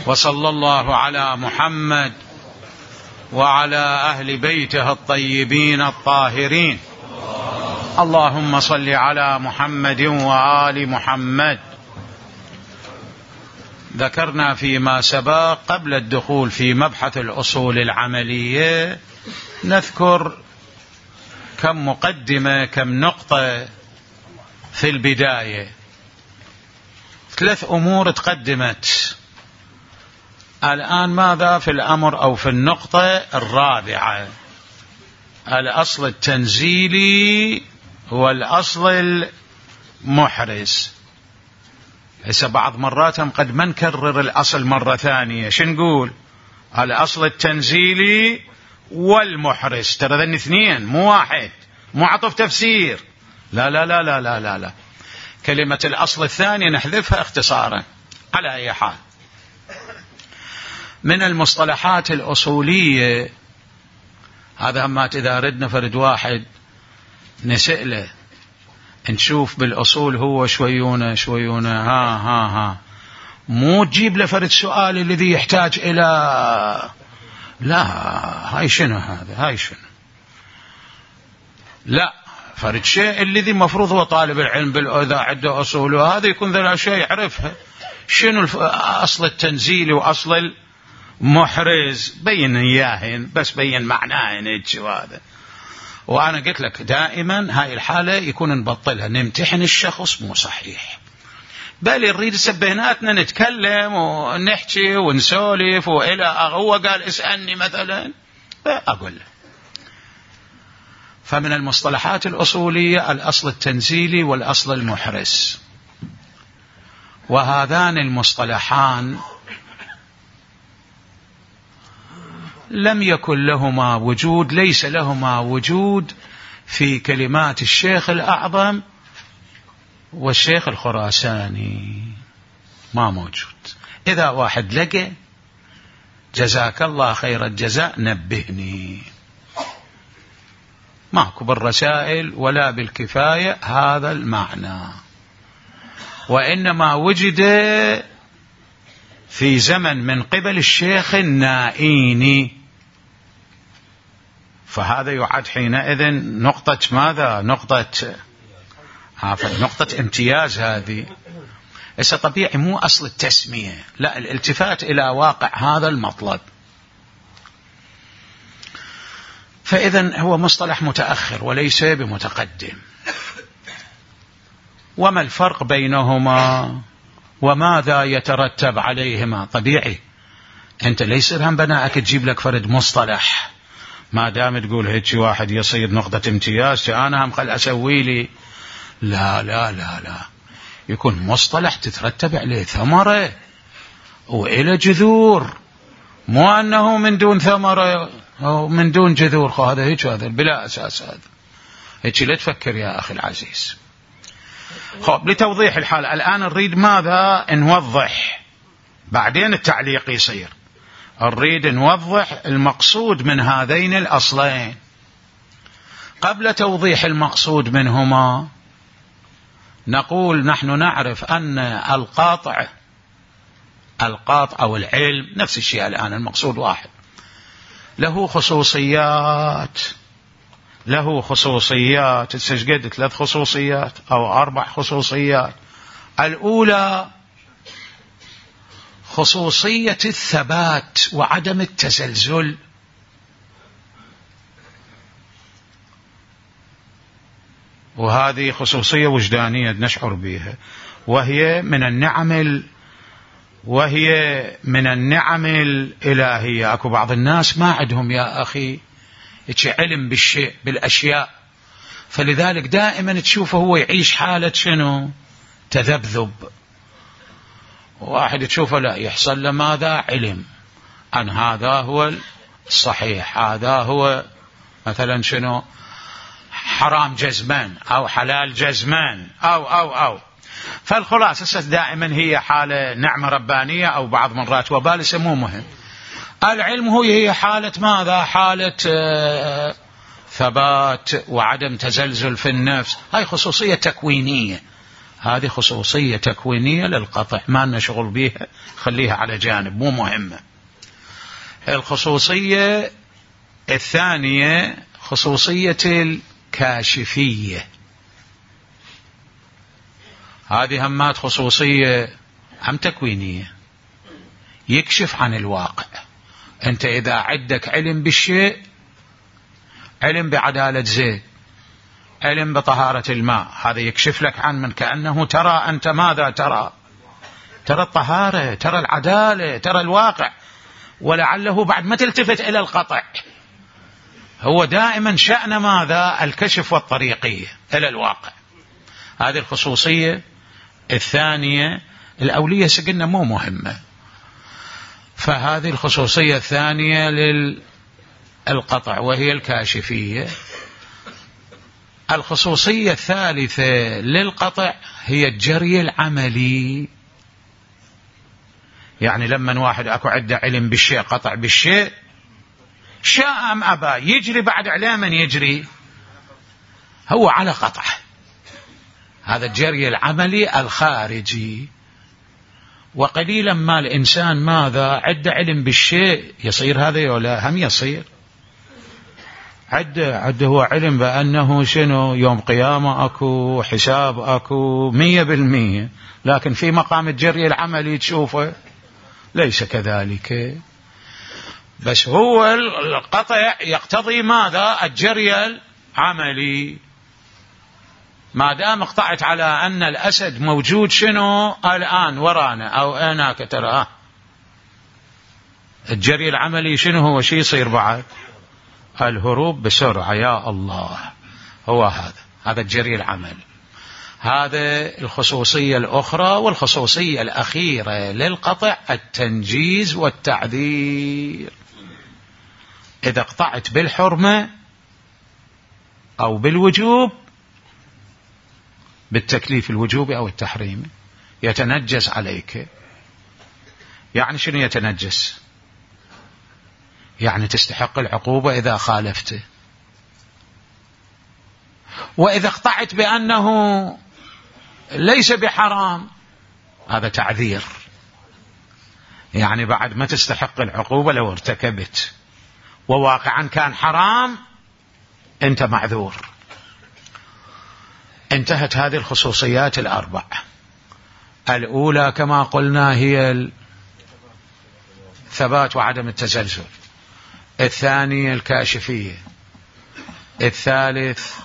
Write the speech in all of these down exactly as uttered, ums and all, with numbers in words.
وصلى الله على محمد وعلى أهل بيته الطيبين الطاهرين. اللهم صل على محمد وآل محمد. ذكرنا فيما سبق قبل الدخول في مبحث الأصول العملية نذكر كم مقدمة كم نقطة في البداية. ثلاث أمور تقدمت. الآن ماذا في الأمر أو في النقطة الرابعة؟ الأصل التنزيلي والأصل المحرز. هسه بعض مرات قد ما نكرر الأصل مرة ثانية. شو نقول؟ الأصل التنزيلي والمحرز. ترى ذن اثنين مو واحد، مو عطف تفسير. لا لا لا لا لا لا, لا. كلمة الأصل الثاني نحذفها اختصارا. على أي حال، من المصطلحات الأصولية هذا أما إذا ردنا فرد واحد نسأله نشوف بالأصول هو شويونه شويونه ها ها ها، مو تجيب له فرد سؤال الذي يحتاج إلى لا هاي شنو هذا هاي شنو، لا فرد شيء الذي مفروض هو طالب العلم بالإذا عنده أصول وهذا يكون ذا الأشياء يعرفها. شنو أصل التنزيل وأصل المحرز؟ بين إياهن بس بين معناهن هذا. وأنا قلت لك دائما هاي الحالة يكون نبطلها، نمتحن الشخص مو صحيح، بل نريد سبيناتنا نتكلم ونحكي ونسولف وإلى هو قال اسألني مثلا أقول له. فمن المصطلحات الأصولية الأصل التنزيلي والأصل المحرز، وهذان المصطلحان لم يكن لهما وجود، ليس لهما وجود في كلمات الشيخ الأعظم والشيخ الخراساني، ما موجود. إذا واحد لقى جزاك الله خير الجزاء نبهني، ماكو بالرسائل ولا بالكفاية هذا المعنى، وإنما وجد في زمن من قبل الشيخ النائيني، فهذا يعد حينئذ نقطة ماذا؟ نقطة نقطة امتياز هذه. ليس طبيعي مو أصل التسمية، لا الالتفات إلى واقع هذا المطلب. فإذن هو مصطلح متأخر وليس بمتقدم. وما الفرق بينهما وماذا يترتب عليهما؟ طبيعي أنت ليس هم بناءك تجيب لك فرد مصطلح ما دام تقول هيك واحد يصير نقطة امتياز أنا هم خل أسوي لي، لا لا لا لا، يكون مصطلح تترتب عليه ثمرة وإلى جذور، مو أنه من دون ثمرة أو من دون جذور. هذا هيك هذا بلا أساس، هذا هيك لا تفكر يا أخي العزيز. خب لتوضيح الحالة الآن نريد ماذا؟ نوضح، بعدين التعليق يصير. نريد نوضح المقصود من هذين الأصلين. قبل توضيح المقصود منهما نقول نحن نعرف أن القاطع القاطع أو العلم نفس الشيء. الآن المقصود واحد، له خصوصيات له خصوصيات تسجد ثلاث خصوصيات أو أربع خصوصيات. الأولى خصوصية الثبات وعدم التزلزل، وهذه خصوصية وجدانية نشعر بها، وهي من النعم وهي من النعم الإلهية. أكو بعض الناس ما عندهم يا أخي علم بالشيء بالأشياء، فلذلك دائما تشوفه هو يعيش حالة شنو؟ تذبذب. واحد تشوفه لا يحصل له ماذا؟ علم أن هذا هو الصحيح، هذا هو مثلا شنو؟ حرام جزمان أو حلال جزمان أو أو أو فالخلاصة دائما هي حالة نعمة ربانية أو بعض مرات وبال، مو مهم. العلم هو هي حالة ماذا؟ حالة آه ثبات وعدم تزلزل في النفس. هاي خصوصية تكوينية هذه خصوصية تكوينية للقطع، ما لنا شغل بيها، خليها على جانب، مو مهمة. الخصوصية الثانية خصوصية الكاشفية، هذه همات خصوصية هم تكوينية، يكشف عن الواقع. أنت إذا عندك علم بالشيء، علم بعدالة زيد، علم بطهارة الماء، هذا يكشف لك عن من كأنه ترى أنت ماذا ترى؟ ترى الطهارة، ترى العدالة، ترى الواقع، ولعله بعد ما تلتفت إلى القطع. هو دائما شأن ماذا؟ الكشف والطريقية إلى الواقع. هذه الخصوصية الثانية. الأولية سقلنا مو مهمة، فهذه الخصوصية الثانية للقطع وهي الكاشفية. الخصوصية الثالثة للقطع هي الجري العملي، يعني لما واحد أكو عنده علم بالشيء، قطع بالشيء، شاء أم أبى، يجري بعد عليه من يجري، هو على قطع. هذا الجري العملي الخارجي. وقليلا ما الإنسان ماذا عنده علم بالشيء يصير هذا ولا هم يصير عنده عنده هو علم بأنه شنو يوم قيامة أكو، حساب أكو، مية بالمية، لكن في مقام الجري العملي تشوفه ليس كذلك. بس هو القطع يقتضي ماذا؟ الجري العملي. ما دام اقطعت على أن الأسد موجود شنو الآن ورانا أو هناك، ترى الجري العملي شنو هو؟ شي يصير بعد؟ الهروب بسرعة، يا الله، هو هذا هذا الجري العملي. هذا الخصوصية الأخرى. والخصوصية الأخيرة للقطع التنجيز والتعذير. إذا قطعت بالحرمة أو بالوجوب، بالتكليف الوجوبي أو التحريمي، يتنجس عليك. يعني شنو يتنجس؟ يعني تستحق العقوبة إذا خالفته. وإذا اقطعت بأنه ليس بحرام، هذا تعذير، يعني بعد ما تستحق العقوبة لو ارتكبت، وواقعا كان حرام، أنت معذور. انتهت هذه الخصوصيات الأربع. الأولى كما قلنا هي الثبات وعدم التزلزل، الثانية الكاشفية، الثالث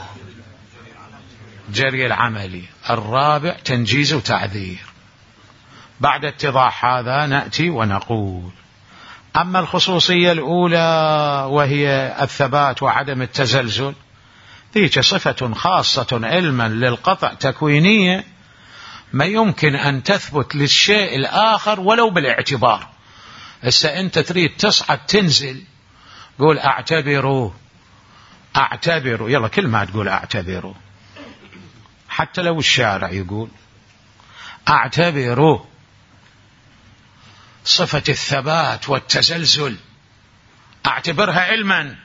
جري العملي، الرابع تنجيز وتعذير. بعد اتضاح هذا نأتي ونقول: أما الخصوصية الأولى وهي الثبات وعدم التزلزل، ذيك صفة خاصة علما للقطع تكوينية، ما يمكن أن تثبت للشيء الآخر ولو بالاعتبار. هسه أنت تريد تصعد تنزل، قول أعتبروا أعتبروا، يلا كل ما تقول أعتبروا، حتى لو الشارع يقول أعتبروا. صفة الثبات والتزلزل أعتبرها علما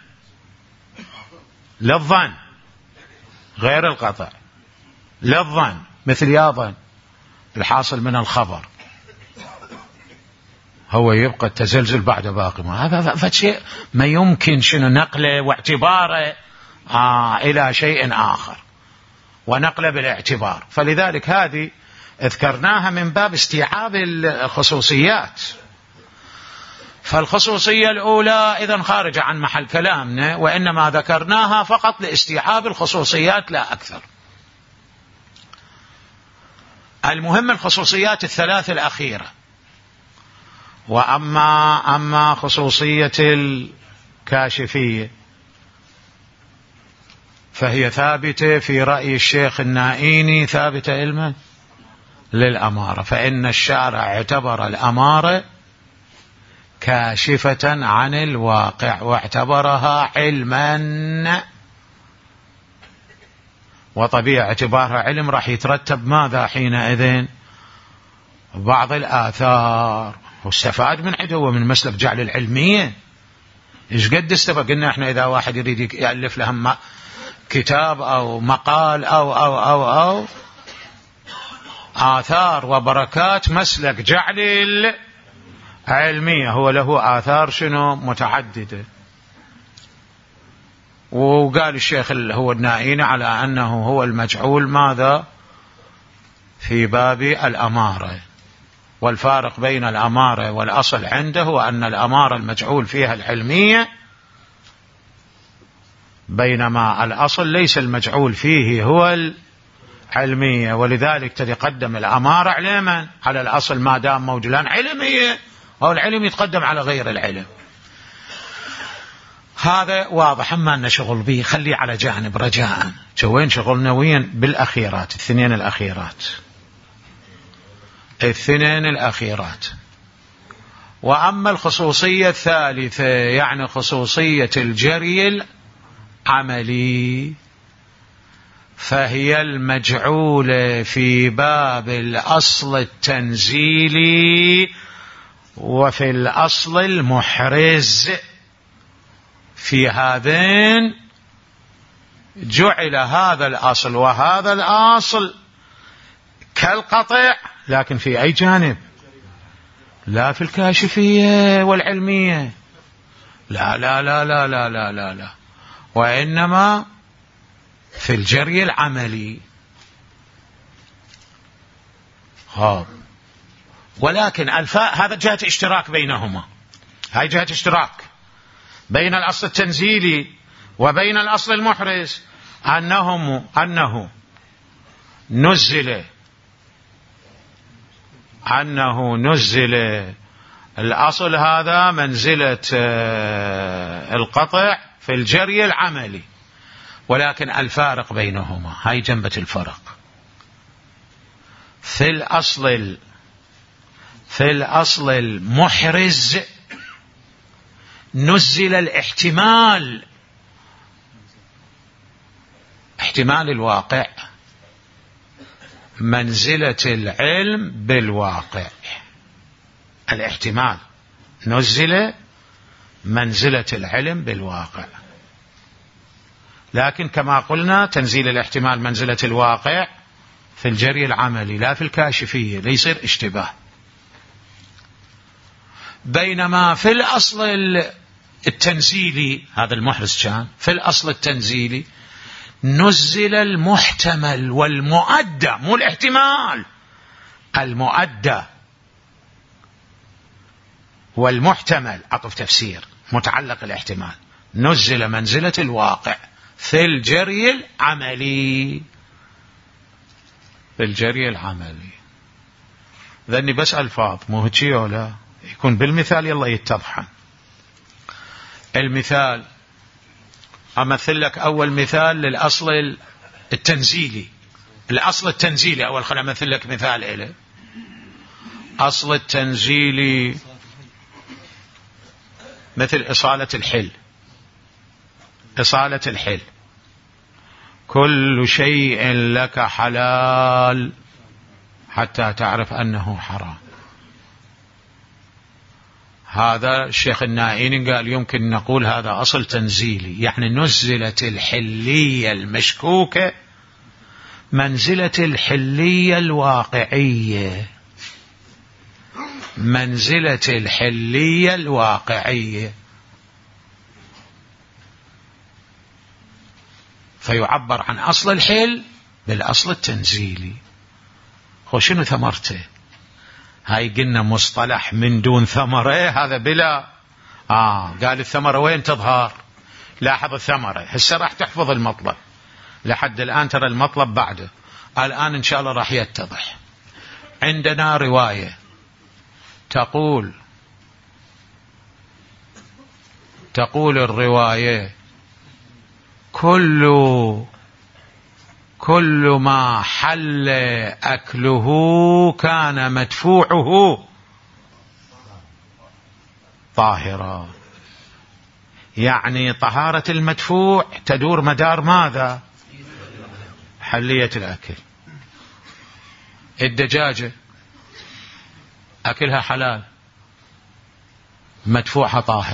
للظن، غير القطع، للظن، مثل يظن الحاصل من الخبر، هو يبقى التزلزل بعد باقي. هذا فشيء ما يمكن شنو نقله واعتباره آه إلى شيء آخر، ونقله بالاعتبار. فلذلك هذه اذكرناها من باب استيعاب الخصوصيات. فالخصوصية الأولى إذن خارجة عن محل كلامنا، وإنما ذكرناها فقط لاستيعاب الخصوصيات لا أكثر. المهم الخصوصيات الثلاث الأخيرة. وأما أما خصوصية الكاشفية فهي ثابتة في رأي الشيخ النائيني، ثابتة علما للأمارة، فإن الشارع اعتبر الأمارة كاشفة عن الواقع واعتبرها علما، وطبيعة اعتبارها علم راح يترتب ماذا حينئذ؟ بعض الآثار، واستفاد من عدوه من مسلك جعل العلمية. إيش قد استفاد؟ قلنا إحنا إذا واحد يريد يألف لهم كتاب أو مقال أو أو أو أو آثار وبركات مسلك جعل العلمية، هو له آثار شنو متعددة. وقال الشيخ هو النائين على أنه هو المجعول ماذا في باب الأمارة، والفارق بين الأمارة والأصل عنده هو أن الأمارة المجعول فيها العلمية، بينما الأصل ليس المجعول فيه هو العلمية، ولذلك تتقدم الأمارة على من؟ على الأصل ما دام موجودان علمية، أو العلم يتقدم على غير العلم. هذا واضح، ما لنا شغل به، خليه على جانب رجاء. وين شغلنا؟ وين؟ بالأخيرات، الاثنين الأخيرات، الاثنين الأخيرات. وأما الخصوصية الثالثة، يعني خصوصية الجري العملي، فهي المجعولة في باب الأصل التنزيلي وفي الأصل المحرز. في هذين جعل هذا الأصل وهذا الأصل كالقطع، لكن في أي جانب؟ لا في الكاشفية والعلمية، لا لا لا لا لا لا لا, لا. وإنما في الجري العملي. ها. ولكن الفاء هذا جهة اشتراك بينهما، هاي جهة اشتراك بين الأصل التنزيلي وبين الأصل المحرز، أنهم أنه نزل أنه نزل الأصل هذا منزلة القطع في الجري العملي، ولكن الفارق بينهما، هاي جنبة الفرق. في الأصل في الأصل المحرز نزل الاحتمال، احتمال الواقع منزلة العلم بالواقع. الاحتمال نزل منزلة العلم بالواقع، لكن كما قلنا تنزيل الاحتمال منزلة الواقع في الجري العملي لا في الكاشفية، ليصير اشتباه. بينما في الأصل التنزيلي، هذا المحرز كان في الأصل التنزيلي نزل المحتمل والمؤدى، مو الاحتمال، المؤدى والمحتمل، عطف تفسير متعلق الاحتمال، نزل منزلة الواقع في الجري العملي، في الجري العملي. ذني بس ألفاظ، مو هيك ولا يكون بالمثال يلا يتضح. المثال أمثل لك أول مثال للأصل التنزيلي، الأصل التنزيلي أول، خلنا أمثل لك مثال إله. أصل التنزيلي مثل إصالة الحل، إصالة الحل، كل شيء لك حلال حتى تعرف أنه حرام. هذا الشيخ النائين قال يمكن نقول هذا أصل تنزيلي، يعني نزلت الحلية المشكوكة منزلة الحلية الواقعية، منزلة الحلية الواقعية، فيعبر عن أصل الحل بالأصل التنزيلي. هو شنو ثمرته؟ هاي قلنا مصطلح من دون ثمرة، هذا بلا آه قال الثمرة وين تظهر؟ لاحظ الثمرة، هسه راح تحفظ المطلب، لحد الآن ترى المطلب بعده، الآن إن شاء الله راح يتضح. عندنا رواية تقول تقول الرواية كل كل ما حل أكله كان مدفوعه طاهرا، يعني طهارة المدفوع تدور مدار ماذا؟ حلية الأكل. الدجاجة أكلها حلال، مدفوعها طاهر،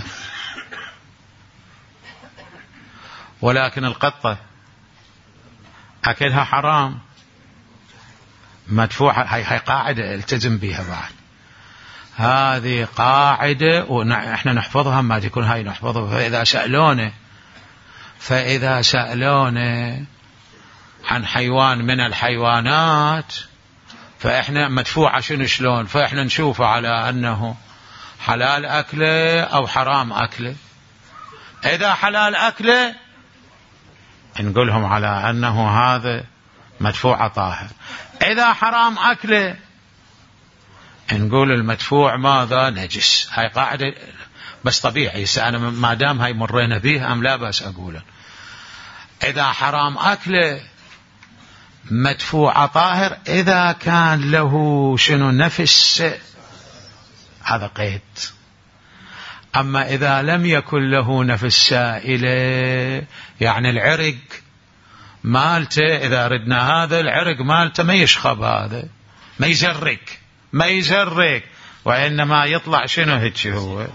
ولكن القطة أكلها حرام، مدفوعة، هاي هاي قاعدة التزم بها بعد، هذه قاعدة ونحن نحفظها، ما تكون هاي نحفظها. فإذا سألونه فإذا سألونه عن حيوان من الحيوانات فإحنا مدفوعة شنو شلون، فإحنا نشوفه على أنه حلال أكله أو حرام أكله. إذا حلال أكله نقولهم على أنه هذا مدفوع طاهر، إذا حرام أكله نقول المدفوع ماذا نجس. هاي قاعدة بس طبيعي، أنا ما دام هاي مرينا بيها أم لا بس أقوله. إذا حرام أكله مدفوع طاهر إذا كان له شنو نفس، هذا قيد. أما إذا لم يكن له نفس سائلة، يعني العرق مالته، إذا ردنا هذا العرق مالته ما يشخب، هذا ما يزرق ما يزرق وإنما يطلع شنو هيك هو.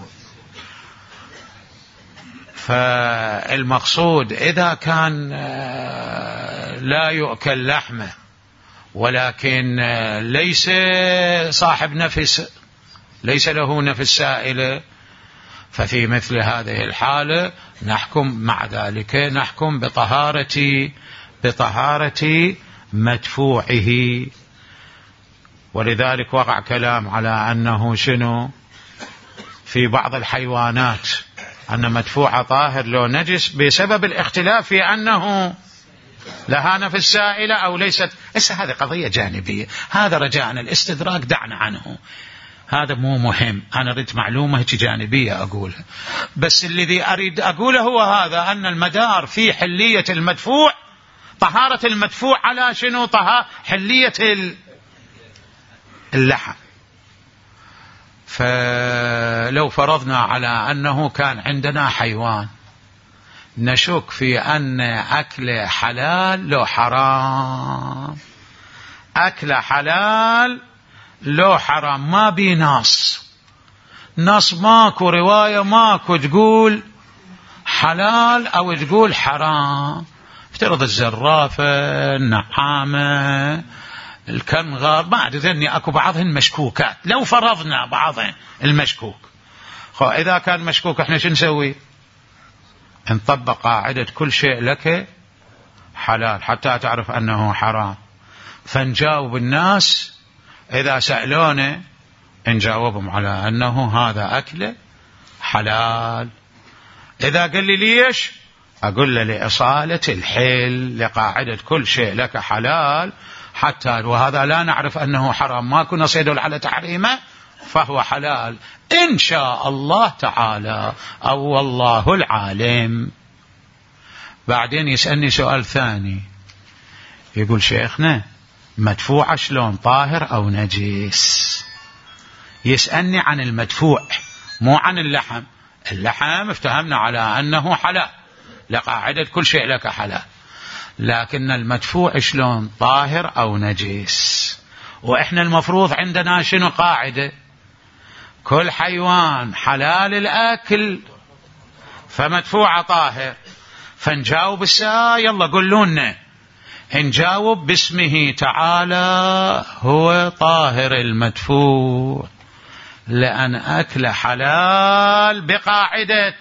فالمقصود إذا كان لا يؤكل لحمه ولكن ليس صاحب نفس، ليس له نفس سائلة، ففي مثل هذه الحالة نحكم مع ذلك نحكم بطهارة بطهارة مدفوعه. ولذلك وقع كلام على أنه شنو في بعض الحيوانات أن مدفوع طاهر لو نجس بسبب الاختلاف في أنه لها نفس سائلة أو ليست. إسا هذه قضية جانبية، هذا رجعنا الاستدراك دعنا عنه، هذا مو مهم. أنا أريد معلومة جانبية أقولها، بس الذي أريد أقوله هو هذا، أن المدار في حلية المدفوع، طهارة المدفوع على شنو؟ طهارة حلية اللحم. فلو فرضنا على أنه كان عندنا حيوان نشك في أن أكل حلال لو حرام، أكل حلال لو حرام، ما بي نص، نص ماكو، رواية ماكو تقول حلال أو تقول حرام. افترض الزرافة، النعامة، الكنغر، ما أدري ذني أكو بعضهن مشكوكات، لو فرضنا بعضهن المشكوك. خو إذا كان مشكوك احنا شو نسوي؟ نطبق قاعدة كل شيء لك حلال حتى تعرف أنه حرام. فنجاوب الناس إذا سألونه نجاوبهم على أنه هذا أكله حلال. إذا قال لي ليش؟ أقول له لإصالة الحل، لقاعدة كل شيء لك حلال حتى، وهذا لا نعرف أنه حرام، ما كنا صيدل على تحريمه فهو حلال إن شاء الله تعالى أو والله العالم. بعدين يسألني سؤال ثاني، يقول شيخنا مدفوع شلون، طاهر أو نجس؟ يسألني عن المدفوع مو عن اللحم. اللحم افتهمنا على أنه حلال لقاعدة كل شيء لك حلال، لكن المدفوع شلون، طاهر أو نجس؟ وإحنا المفروض عندنا شنو قاعدة؟ كل حيوان حلال الأكل فمدفوع طاهر. فنجاوب الساعة، يلا قولونا. نجاوب باسمه تعالى هو طاهر المدفوع، لأن أكل حلال بقاعدة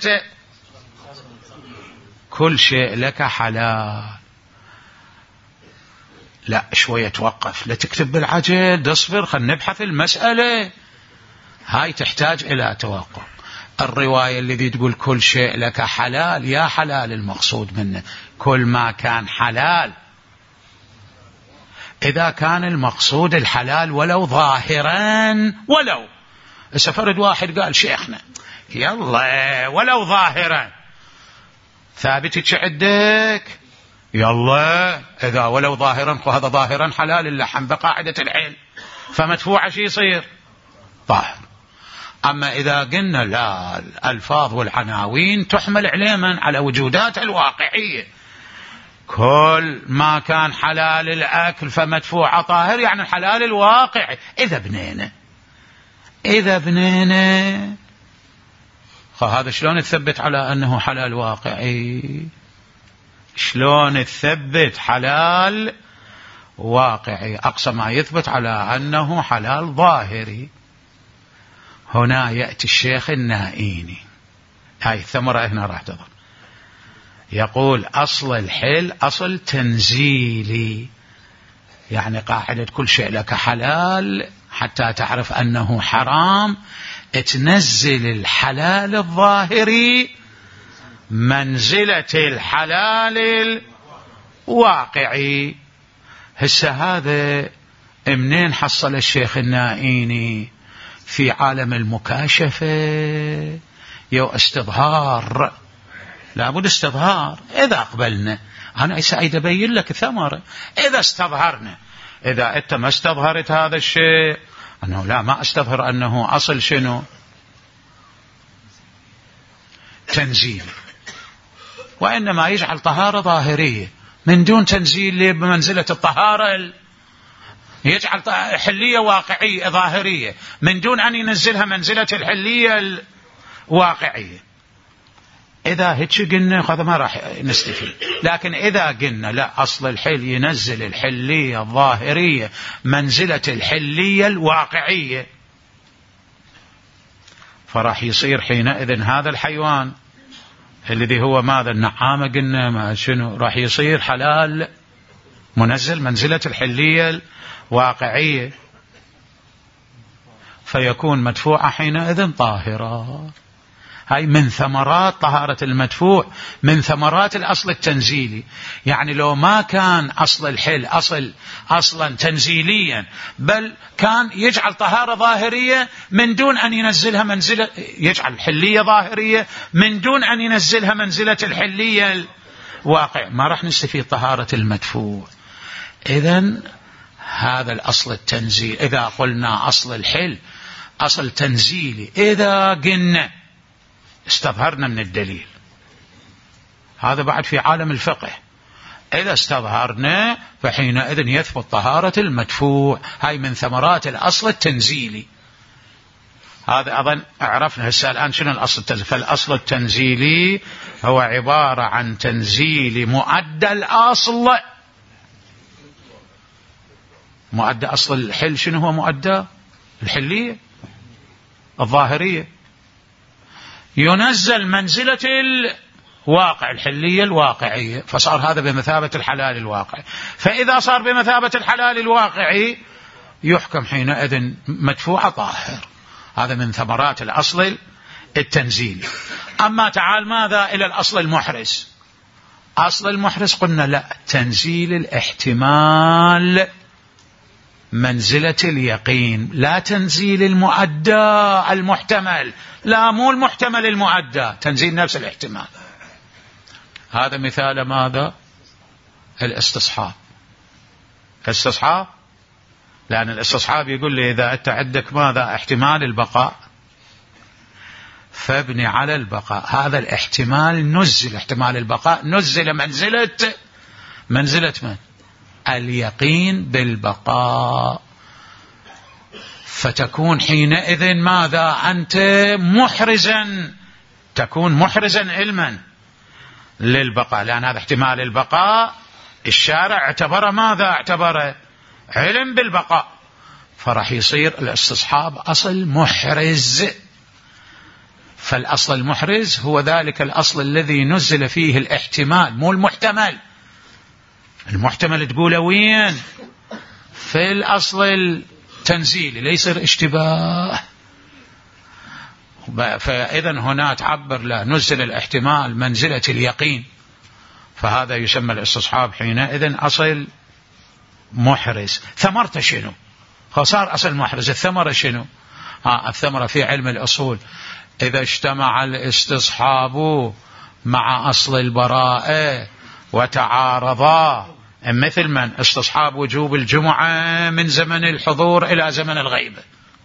كل شيء لك حلال. لا شوية توقف، لا تكتب بالعجل، اصبر خلينا نبحث المسألة، هاي تحتاج إلى توقف. الرواية الذي تقول كل شيء لك حلال، يا حلال المقصود منه كل ما كان حلال. إذا كان المقصود الحلال ولو ظاهرا، ولو سفرد واحد قال شيخنا يلا ولو ظاهرا، ثابتك عندك؟ يلا إذا ولو ظاهرا، هذا ظاهرا حلال اللحم بقاعدة العين، فمدفوع شي يصير طاهر. أما إذا قلنا لا، الألفاظ والعناوين تحمل علما على وجودات الواقعية، كل ما كان حلال الأكل فمدفوع طاهر، يعني الحلال الواقعي. إذا بنينا إذا بنينا فهذا شلون تثبت على أنه حلال واقعي؟ شلون تثبت حلال واقعي، أقصى ما يثبت على أنه حلال ظاهري. هنا يأتي الشيخ النائيني، هاي الثمرة هنا راح تظهر، يقول أصل الحل أصل تنزيلي، يعني قاعدة كل شيء لك حلال حتى تعرف أنه حرام، تنزل الحلال الظاهري منزلة الحلال الواقعي. هسه هذا منين حصل الشيخ النائيني؟ في عالم المكاشفة يو استظهار، لابد استظهار. إذا أقبلنا، أنا سعيد أبين لك ثمرة، إذا استظهرنا، إذا أنت ما استظهرت هذا الشيء أنه لا ما استظهر أنه أصل شنو تنزيل، وإنما يجعل طهارة ظاهرية من دون تنزيل بمنزلة الطهارة، يجعل حلية واقعية ظاهرية من دون أن ينزلها منزلة الحلية الواقعية. إذا هيك قلنا هذا ما راح نستفيد، لكن إذا قلنا لا، أصل الحل ينزل الحلية الظاهرية منزلة الحلية الواقعية، فراح يصير حينئذ هذا الحيوان الذي هو ماذا النعامة قلنا ما شنو، راح يصير حلال منزل منزلة الحلية الواقعية، فيكون مدفوعة حينئذ طاهرة. هاي من ثمرات طهارة المدفوع، من ثمرات الأصل التنزيلي. يعني لو ما كان أصل الحل أصل أصلا تنزيليا، بل كان يجعل طهارة ظاهرية من دون أن ينزلها منزلة، يجعل حلية ظاهرية من دون أن ينزلها منزلة الحلية الواقع، ما راح نستفيد طهارة المدفوع. إذن هذا الأصل التنزيل، إذا قلنا أصل الحل أصل تنزيلي، إذا قلنا استظهرنا من الدليل، هذا بعد في عالم الفقه، إذا استظهرنا فحينئذ يثبت طهارة المدفوع. هاي من ثمرات الأصل التنزيلي. هذا أظن عرفنا هسه الآن شنو الأصل التنزيلي. فالأصل التنزيلي هو عبارة عن تنزيل مؤدى الأصل. مؤدى أصل الحل شنو هو؟ مؤدى الحلية الظاهرية، ينزل منزلة الواقع الحلية الواقعية، فصار هذا بمثابة الحلال الواقعي. فإذا صار بمثابة الحلال الواقعي يحكم حينئذ مدفوع طاهر. هذا من ثمرات الأصل التنزيلي. أما تعال ماذا إلى الأصل المحرز. أصل المحرز قلنا لا، تنزيل الاحتمال منزلة اليقين، لا تنزيل المؤدى المحتمل، لا مو المحتمل المؤدى، تنزيل نفس الاحتمال. هذا مثال ماذا؟ الاستصحاب. الاستصحاب لأن الاستصحاب يقول لي إذا أنت عندك ماذا احتمال البقاء فابني على البقاء، هذا الاحتمال نزل، احتمال البقاء نزل منزلة منزلة من؟ اليقين بالبقاء، فتكون حينئذ ماذا؟ أنت محرزا، تكون محرزا علما للبقاء، لأن هذا احتمال البقاء الشارع اعتبره ماذا؟ اعتبره علم بالبقاء، فرح يصير الاستصحاب أصل محرز. فالأصل المحرز هو ذلك الأصل الذي نزل فيه الاحتمال مو المحتمل. المحتمل تقوله وين؟ في الأصل التنزيلي، ليس اشتباه. فإذا هنا تعبر لا، نزل الاحتمال منزلة اليقين، فهذا يسمى الاستصحاب حينئذ أصل محرز. ثمرته شنو؟ فصار أصل محرز، الثمرة شنو؟ ها الثمرة في علم الأصول إذا اجتمع الاستصحاب مع أصل البراءة وتعارضا، مثل من؟ استصحاب وجوب الجمعة من زمن الحضور إلى زمن الغيبة،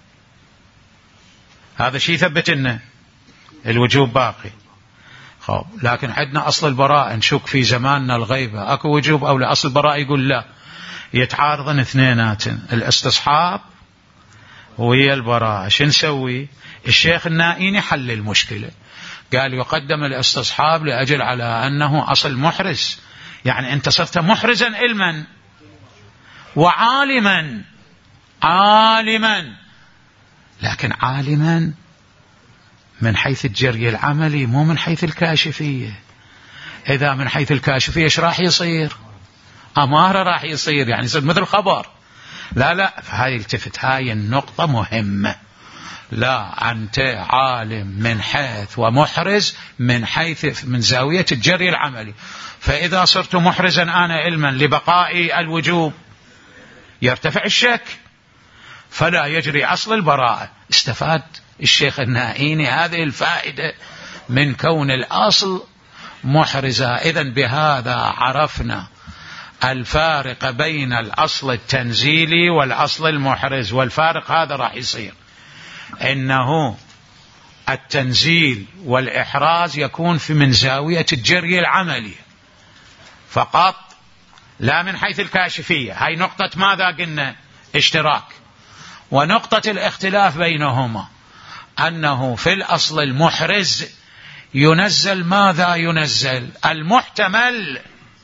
هذا شيء ثبت لنا الوجوب باقي. خب لكن عندنا أصل البراءة نشك في زماننا الغيبة أكو وجوب أو لا، أصل البراءة يقول لا، يتعارضن اثنينات الاستصحاب وهي البراءة. شو نسوي؟ الشيخ النائيني حل المشكلة، قال يقدم الاستصحاب لأجل على أنه أصل محرز، يعني أنت صرت محرزا علما، وعالما عالما، لكن عالما من حيث الجري العملي مو من حيث الكاشفية. إذا من حيث الكاشفية إيش راح يصير؟ أمارة راح يصير، يعني يصير مثل خبر. لا لا، فهذه التفت، هاي النقطة مهمة. لا، أنت عالم من حيث ومحرز من حيث من زاوية الجري العملي. فإذا صرت محرزا أنا علما لبقاء الوجوب يرتفع الشك، فلا يجري أصل البراءة. استفاد الشيخ النائيني هذه الفائدة من كون الأصل محرزة. إذن بهذا عرفنا الفارق بين الأصل التنزيلي والأصل المحرز. والفارق هذا راح يصير إنه التنزيل والإحراز يكون في من زاوية الجري العملي فقط، لا من حيث الكاشفية. هاي نقطة ماذا قلنا؟ اشتراك. ونقطة الاختلاف بينهما أنه في الأصل المحرز ينزل ماذا؟ ينزل المحتمل،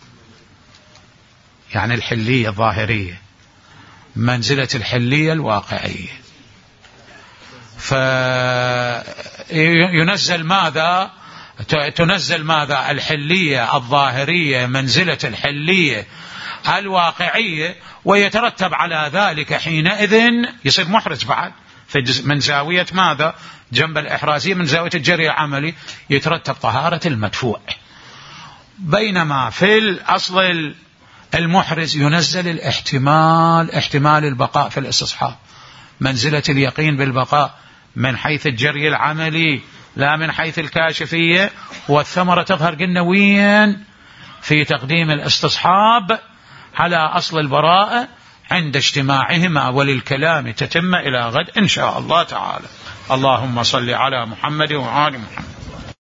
يعني الحلية الظاهرية منزلة الحلية الواقعية. فينزل ماذا؟ تنزل ماذا؟ الحلية الظاهرية منزلة الحلية الواقعية، ويترتب على ذلك حينئذ يصير محرز بعد من زاوية ماذا؟ جنب الإحرازية من زاوية الجري العملي يترتب طهارة المدفوع. بينما في الأصل المحرز ينزل الاحتمال، احتمال البقاء في الاستصحاب، منزلة اليقين بالبقاء من حيث الجري العملي لا من حيث الكاشفية. والثمرة تظهر قلنا وين؟ في تقديم الاستصحاب على أصل البراءة عند اجتماعهما، وللكلام تتم إلى غد إن شاء الله تعالى. اللهم صل على محمد وآل محمد.